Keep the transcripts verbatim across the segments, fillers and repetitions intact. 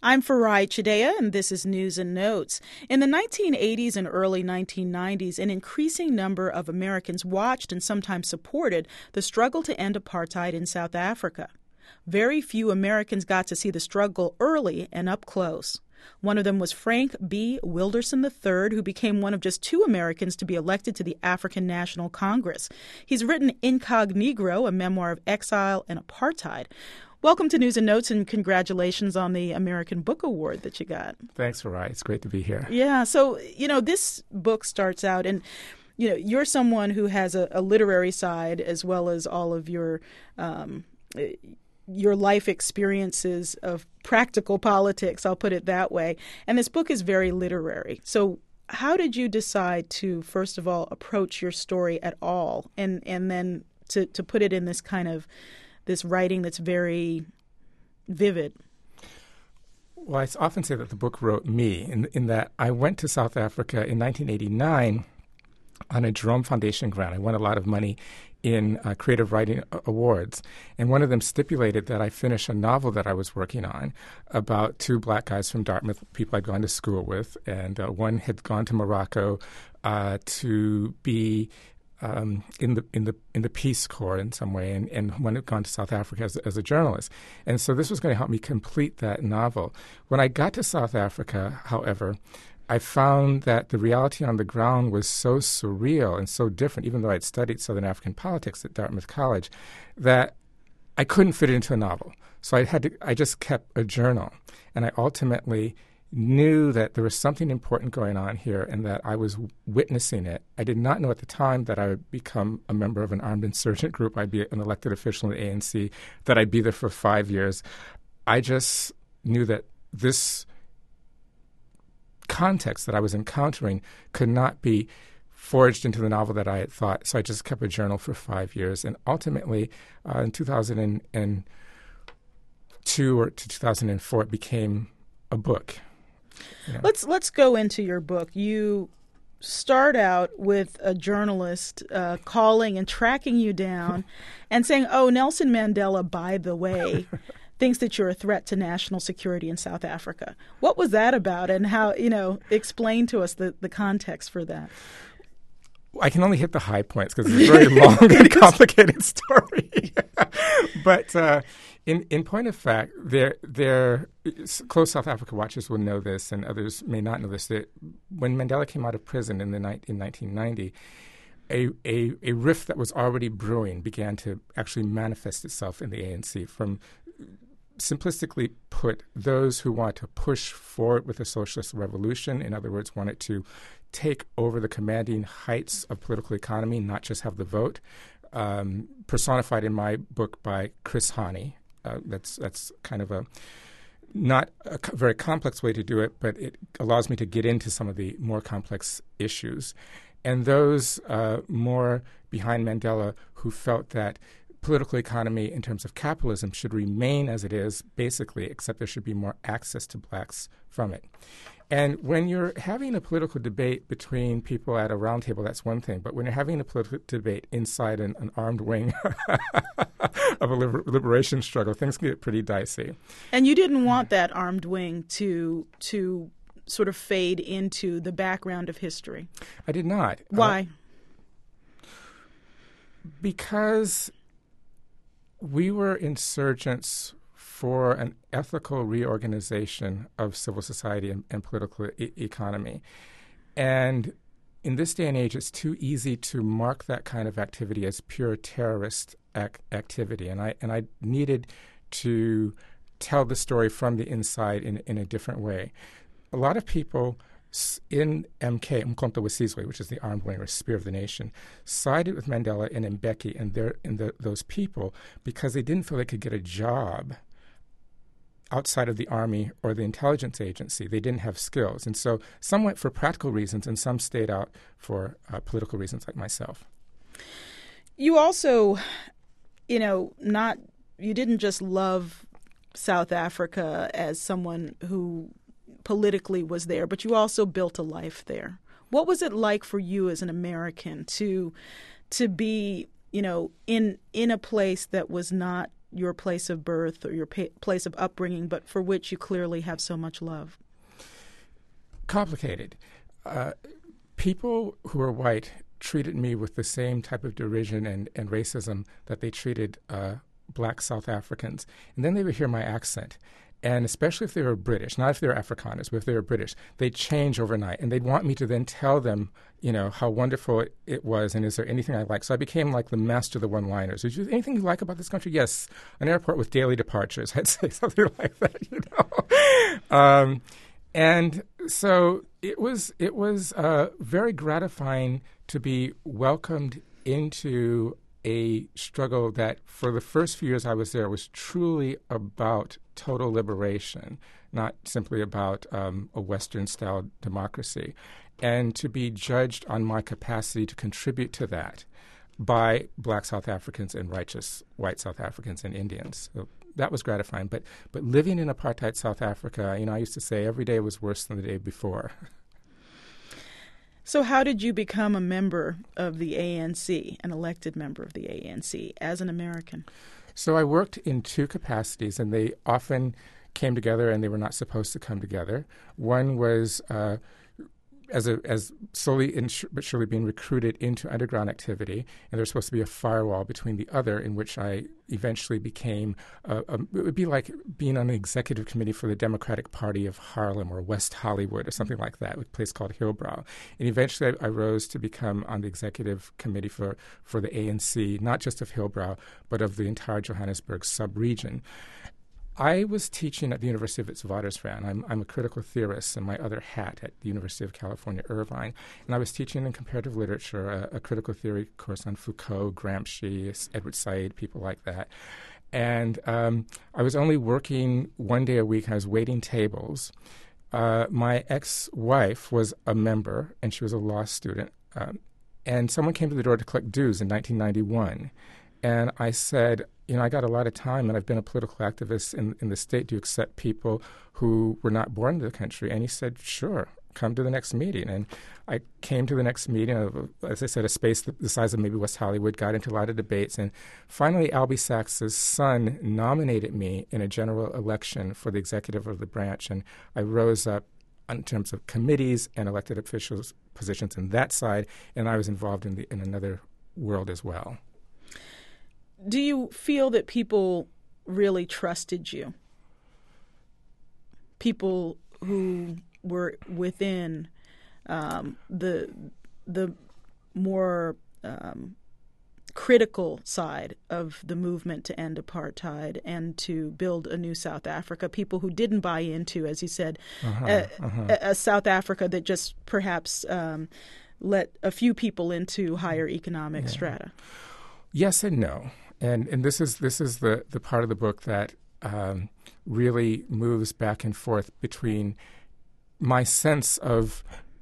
I'm Farai Chideya, and this is News and Notes. In the nineteen eighties and early nineteen nineties, an increasing number of Americans watched and sometimes supported the struggle to end apartheid in South Africa. Very few Americans got to see the struggle early and up close. One of them was Frank B. Wilderson the third, who became one of just two Americans to be elected to the African National Congress. He's written Incognegro, a memoir of exile and apartheid. Welcome to News and Notes, and congratulations on the American Book Award that you got. Thanks, Farai. It's great to be here. Yeah. So, you know, this book starts out, and, you know, you're someone who has a, a literary side as well as all of your um, your life experiences of practical politics, I'll put it that way. And this book is very literary. So how did you decide to, first of all, approach your story at all, and, and then to, to put it in this kind of this writing that's very vivid? Well, I often say that the book wrote me, in, in that I went to South Africa in nineteen eighty-nine on a Jerome Foundation grant. I won a lot of money in uh, creative writing awards, and one of them stipulated that I finish a novel that I was working on about two black guys from Dartmouth, people I'd gone to school with, and uh, one had gone to Morocco uh, to be Um, in the in the in the Peace Corps in some way, and, and one had gone to South Africa as, as a journalist. And so this was going to help me complete that novel. When I got to South Africa, however, I found that the reality on the ground was so surreal and so different, even though I'd studied Southern African politics at Dartmouth College, that I couldn't fit it into a novel. So I had to I just kept a journal, and I ultimately knew that there was something important going on here and that I was witnessing it. I did not know at the time that I would become a member of an armed insurgent group. I'd be an elected official in the A N C, that I'd be there for five years. I just knew that this context that I was encountering could not be forged into the novel that I had thought. So I just kept a journal for five years. And ultimately, uh, in two thousand two or to two thousand four, it became a book. Yeah. Let's let's go into your book. You start out with a journalist uh, calling and tracking you down and saying, oh, Nelson Mandela, by the way, thinks that you're a threat to national security in South Africa. What was that about, and how, you know, explain to us the, the context for that? I can only hit the high points because it's a very long and complicated story. But uh, in in point of fact, there there close South Africa watchers will know this, and others may not know this. That when Mandela came out of prison in the ni- in nineteen ninety, a, a a rift that was already brewing began to actually manifest itself in the A N C. From simplistically put, those who want to push forward with a socialist revolution, in other words, wanted to take over the commanding heights of political economy, not just have the vote, um, personified in my book by Chris Hani. Uh, that's that's kind of a not a co- very complex way to do it, but it allows me to get into some of the more complex issues. And those uh, more behind Mandela who felt that political economy in terms of capitalism should remain as it is, basically, except there should be more access to blacks from it. And when you're having a political debate between people at a round table, that's one thing. But when you're having a political debate inside an, an armed wing of a liber- liberation struggle, things can get pretty dicey. And you didn't want that armed wing to to sort of fade into the background of history. I did not. Why? Uh, because we were insurgents for an ethical reorganization of civil society and, and political e- economy. And in this day and age, it's too easy to mark that kind of activity as pure terrorist ac- activity. And I and I needed to tell the story from the inside in, in a different way. A lot of people in M K, Umkhonto we Sizwe, which is the armed wing or Spear of the Nation, sided with Mandela and Mbeki and, their, and the, those people because they didn't feel they could get a job outside of the army or the intelligence agency. They didn't have skills. And so some went for practical reasons and some stayed out for uh, political reasons, like myself. You also, you know, not, you didn't just love South Africa as someone who politically was there, but you also built a life there. What was it like for you as an American to to be, you know, in in a place that was not your place of birth or your pa- place of upbringing, but for which you clearly have so much love? Complicated. Uh, people who are white treated me with the same type of derision and, and racism that they treated uh, black South Africans. And then they would hear my accent. And especially if they were British, not if they were Afrikaners, but if they were British, they'd change overnight. And they'd want me to then tell them, you know, how wonderful it, it was and is there anything I like. So I became like the master of the one-liners. Is there anything you like about this country? Yes. An airport with daily departures. I'd say something like that, you know. um, and so it was, it was uh, very gratifying to be welcomed into a struggle that for the first few years I was there was truly about total liberation, not simply about um, a Western-style democracy, and to be judged on my capacity to contribute to that by black South Africans and righteous white South Africans and Indians. So that was gratifying. But but living in apartheid South Africa, you know, I used to say every day was worse than the day before. So how did you become a member of the A N C, an elected member of the A N C, as an American? So I worked in two capacities, and they often came together, and they were not supposed to come together. One was uh, as a, as slowly and sh- but surely being recruited into underground activity, and there was supposed to be a firewall between the other, in which I eventually became, uh, a, it would be like being on the executive committee for the Democratic Party of Harlem or West Hollywood or something like that, a place called Hillbrow. And eventually I, I rose to become on the executive committee for, for the A N C, not just of Hillbrow, but of the entire Johannesburg sub-region. I was teaching at the University of Witwatersrand. I'm, I'm a critical theorist in my other hat at the University of California, Irvine. And I was teaching in comparative literature, a, a critical theory course on Foucault, Gramsci, Edward Said, people like that. And um, I was only working one day a week. I was waiting tables. Uh, my ex-wife was a member, and she was a law student. Um, and someone came to the door to collect dues in nineteen ninety-one. And I said, you know, I got a lot of time, and I've been a political activist in, in the state. Do you accept people who were not born in the country? And he said, sure, come to the next meeting. And I came to the next meeting, of, as I said, a space the size of maybe West Hollywood, got into a lot of debates. And finally, Albie Sachs's son nominated me in a general election for the executive of the branch. And I rose up in terms of committees and elected officials positions in that side, and I was involved in, the, in another world as well. Do you feel that people really trusted you? People who were within um, the the more um, critical side of the movement to end apartheid and to build a new South Africa, people who didn't buy into, as you said, uh-huh, a, uh-huh. a, a South Africa that just perhaps um, let a few people into higher economic yeah. strata? Yes and no. And and this is this is the, the part of the book that um, really moves back and forth between my sense of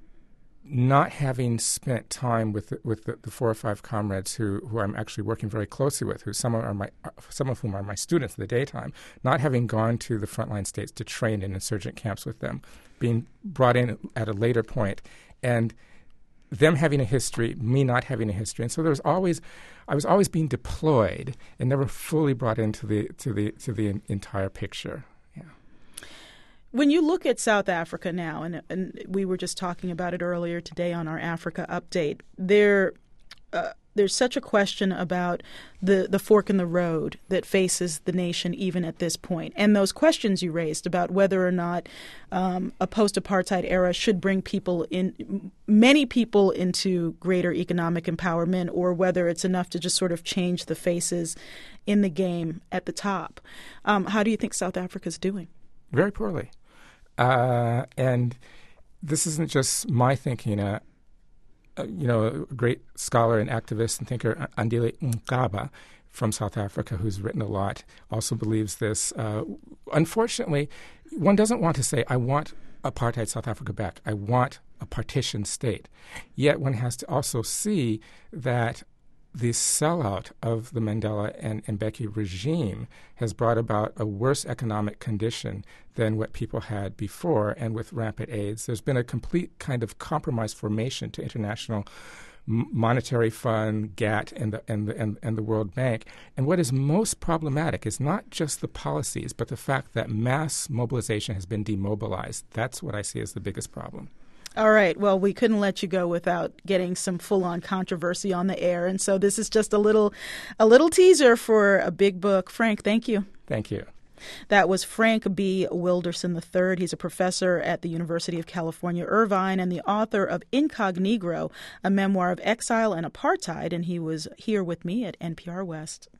not having spent time with the, with the, the four or five comrades who, who I'm actually working very closely with, who some of are my some of whom are my students in the daytime, not having gone to the frontline states to train in insurgent camps with them, being brought in at a later point, and them having a history, me not having a history. And so there was always, I was always being deployed and never fully brought into the to the to the entire picture. Yeah. When you look at South Africa now, and, and we were just talking about it earlier today on our Africa update, there uh, there's such a question about the, the fork in the road that faces the nation even at this point. And those questions you raised about whether or not um, a post-apartheid era should bring people in, many people into greater economic empowerment, or whether it's enough to just sort of change the faces in the game at the top. Um, how do you think South Africa's doing? Very poorly. Uh, and this isn't just my thinking. Uh, uh, you know, a great scholar and activist and thinker, Andile Mngaba from South Africa, who's written a lot, also believes this. Uh, unfortunately, one doesn't want to say, I want apartheid South Africa back. I want a partition state. Yet one has to also see that the sellout of the Mandela and Mbeki regime has brought about a worse economic condition than what people had before. And with rampant AIDS, there's been a complete kind of compromise formation to international Monetary Fund, GATT, and the, and, the, and, and the World Bank. And what is most problematic is not just the policies, but the fact that mass mobilization has been demobilized. That's what I see as the biggest problem. All right. Well, we couldn't let you go without getting some full-on controversy on the air. And so this is just a little a little teaser for a big book. Frank, thank you. Thank you. That was Frank B. Wilderson the third. He's a professor at the University of California, Irvine, and the author of Incognegro, a memoir of exile and apartheid. And he was here with me at N P R West.